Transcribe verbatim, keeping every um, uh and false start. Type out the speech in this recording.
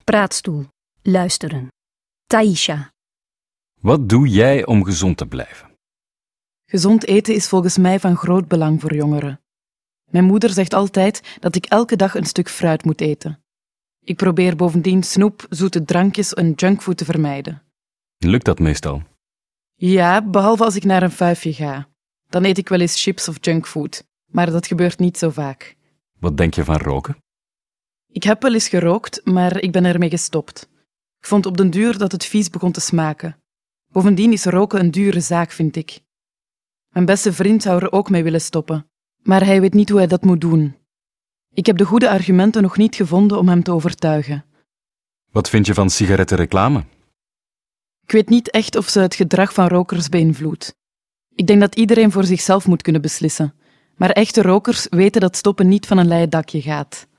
Praatstoel. Luisteren. Taisha. Wat doe jij om gezond te blijven? Gezond eten is volgens mij van groot belang voor jongeren. Mijn moeder zegt altijd dat ik elke dag een stuk fruit moet eten. Ik probeer bovendien snoep, zoete drankjes en junkfood te vermijden. Lukt dat meestal? Ja, behalve als ik naar een fuifje ga. Dan eet ik wel eens chips of junkfood, maar dat gebeurt niet zo vaak. Wat denk je van roken? Ik heb wel eens gerookt, maar ik ben ermee gestopt. Ik vond op den duur dat het vies begon te smaken. Bovendien is roken een dure zaak, vind ik. Mijn beste vriend zou er ook mee willen stoppen, maar hij weet niet hoe hij dat moet doen. Ik heb de goede argumenten nog niet gevonden om hem te overtuigen. Wat vind je van sigarettenreclame? Ik weet niet echt of ze het gedrag van rokers beïnvloedt. Ik denk dat iedereen voor zichzelf moet kunnen beslissen. Maar echte rokers weten dat stoppen niet van een leien dakje gaat.